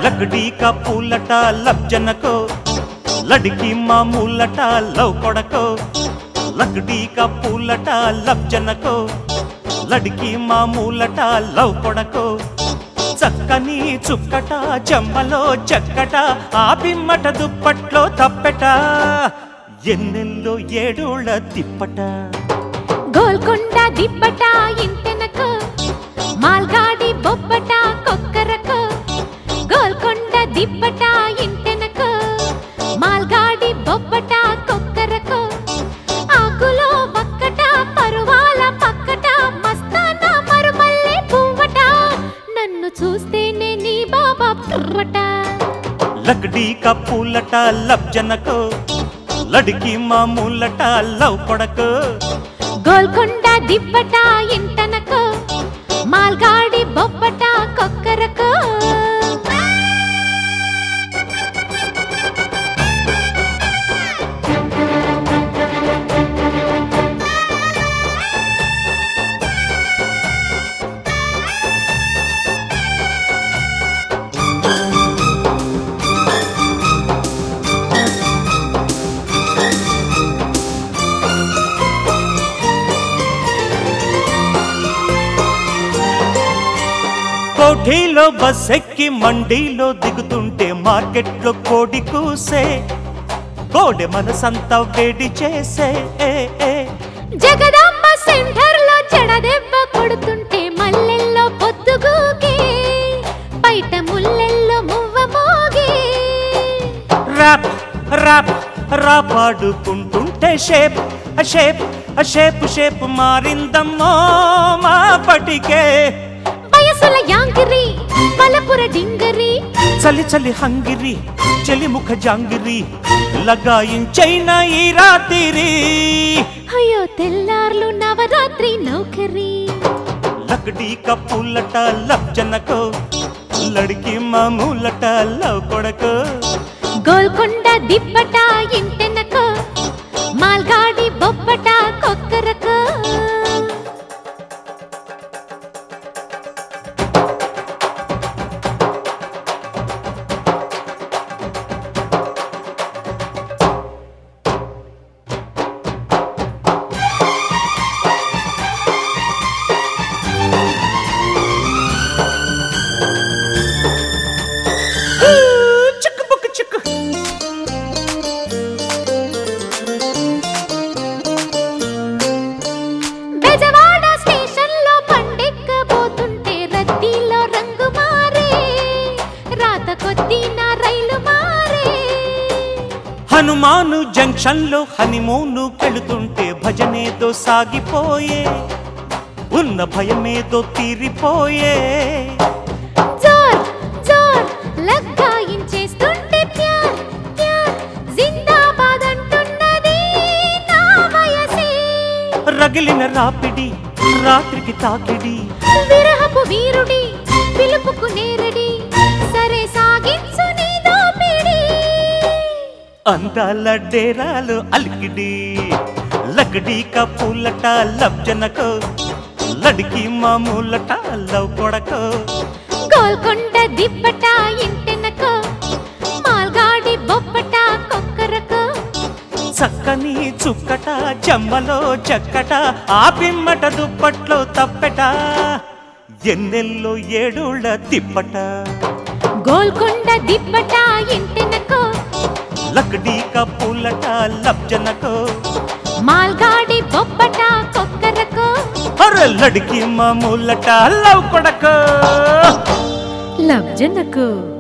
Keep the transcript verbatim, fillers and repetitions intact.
लकड़ी का फूलटा लब जनको लड़की मामूलटा लव कोड़को लकड़ी का फूलटा लब जनको लड़की मामूलटा लव कोड़को చక్కని చుక్కట చెమ్మలో చక్కట ఆ పిమ్మట దుప్పట్లో తప్పెట ఎన్నెల్లో ఏడోళ్ళ తిప్పట గోల్కొండ దిబ్బట ఇంటెనక మాల్గాడి బొబ్బట కొక్కరక గోల్కొండ దిబ్బట ఇంటెనక మాల్గాడి బొబ్బట కొక్కరక ఆకులో వక్కట పరువాల పక్కట మస్తాన మరుమల్లె పువ్వట నన్ను చూస్తేనే నీ బాబా పువ్వట लकड़ी का फूलटा लब जनको लड़की मामूलटा लव कोड़को గోల్కొండ దిబ్బట ఇంటనక మాల్గాడి బొబ్బట కొక్కరక కోఠీలో బస్ ఎక్కి మండీలో దిగుతుంటే మార్కెట్లో కోడి కూసే కోడె మనసంతా వేడి చేసే జగదాంబ సెంటర్ లో జడదెబ్బ కొడుతుంటే మల్లెల్లో పొద్దుగూకే బయట ముల్లెల్లో మువ్వ మోగే రాప్ రాప్ రాపాడుకుంటుంటే షేప్ షేప్ షేప్ షేప్ మారిందమ్మో మా పటికే వయసుల యాంగిరి బలపుర డింగరి చలి చలి హంగిరి చలి ముఖ జాంగిరి లగాయించైనా ఈ రాత్రి అయ్యో తెల్లార్లు నవరాత్రి నౌకరి लकड़ी का फूलटा लब जनको लड़की मामूलटा लव कोड़को గోల్కొండ దిబ్బట ఇంటెనక మాల్గాడి బొబ్బట కొక్కరక బెజవాడ స్టేషన్ లో పండెక్కబోతుంటే రద్దీలో రంగు మారే రాత కొద్దీ నా రైలు మారే హనుమాను జంక్షన్ లో హనీమూను కెళుతుంటే భజనేదో సాగిపోయే ఉన్న భయమేదో తీరిపోయే జోర్ జోర్ లగ్గాయించేస్తుంటే ప్యార్ ప్యార్ జిందాబాద్ అంటున్నది నా వయసే రగిలిన రాపిడి రాత్రికి తాకిడి విరహపు వీరుడి పిలుపుకు నేరడి సరే సాగించు నీ దోపిడి అందాల డేరాలు అలికిడి लकड़ी का फूलटा लब जनको लड़की मामूलटा लव कोड़को గోల్కొండ దిబ్బట ఇంటెనక మాల్గాడి బొబ్బట కొక్కరక చక్కని చుక్కట చెమ్మలో చక్కట ఆ పిమ్మట దుప్పట్లో తప్పెట ఎన్నెల్లో ఏడోళ్ళ తిప్పట గోల్కొండ దిబ్బట ఇంటెనక लकड़ी का फूलटा लब जनको మాల్గాడి బొబ్బట కొక్కరక अरे लड़की मामूलटा लव कोड़को లబ్జనకు